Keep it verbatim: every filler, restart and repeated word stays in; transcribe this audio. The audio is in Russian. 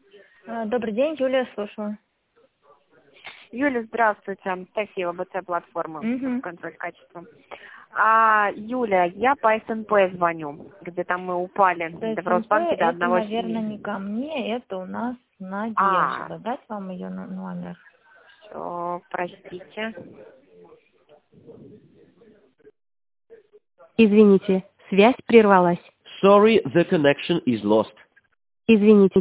А, Добрый день, Юлия, слушаю. Юля, здравствуйте. Спасибо, БЦ-платформа, Мгм. контроль качества. А, Юля, я по СНП звоню, где там мы упали То в СНП Росбанке до это, одного наверное, не семи. ко мне, это у нас А, Надежда. Дать вам ее номер? все, простите. Извините, связь прервалась. Sorry, the connection is lost. Извините,